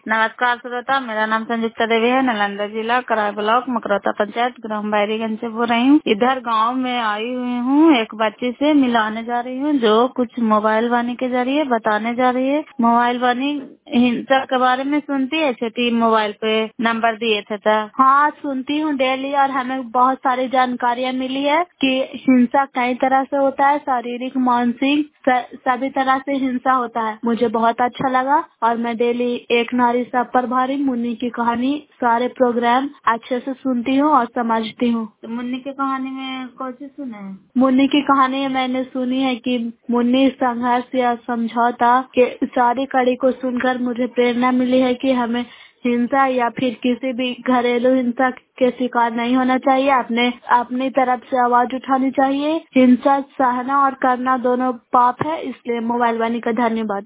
नमस्कार श्रोता, मेरा नाम संयुक्ता देवी है। नालंदा जिला कराय ब्लॉक मकरौता पंचायत ग्राम बैरीगंज से बोल रही हूँ। इधर गांव में आई हुई हूँ। एक बच्ची से मिलाने जा रही हूँ जो कुछ मोबाइल वाणी के जरिए बताने जा रही है। मोबाइल वाणी हिंसा के बारे में सुनती है। छोटी मोबाइल पे नंबर दिए थे तो हाँ सुनती हूँ डेली, और हमें बहुत सारी जानकारियाँ मिली है कि हिंसा कई तरह से होता है, शारीरिक मानसिक सभी तरह से हिंसा होता है। मुझे बहुत अच्छा लगा और मैं डेली एक नारी सब पर भारी मुन्नी की कहानी सारे प्रोग्राम अच्छे से सुनती हूँ और समझती हूँ। तो मुन्नी की कहानी में कौन सी सुने हैं? मुन्नी की कहानी मैंने सुनी है कि मुन्नी संघर्ष या समझौता के सारी कड़ी को सुनकर मुझे प्रेरणा मिली है कि हमें हिंसा या फिर किसी भी घरेलू हिंसा के शिकार नहीं होना चाहिए। अपनी तरफ से आवाज उठानी चाहिए। हिंसा सहना और करना दोनों पाप है, इसलिए मोबाइल वाणी का धन्यवाद।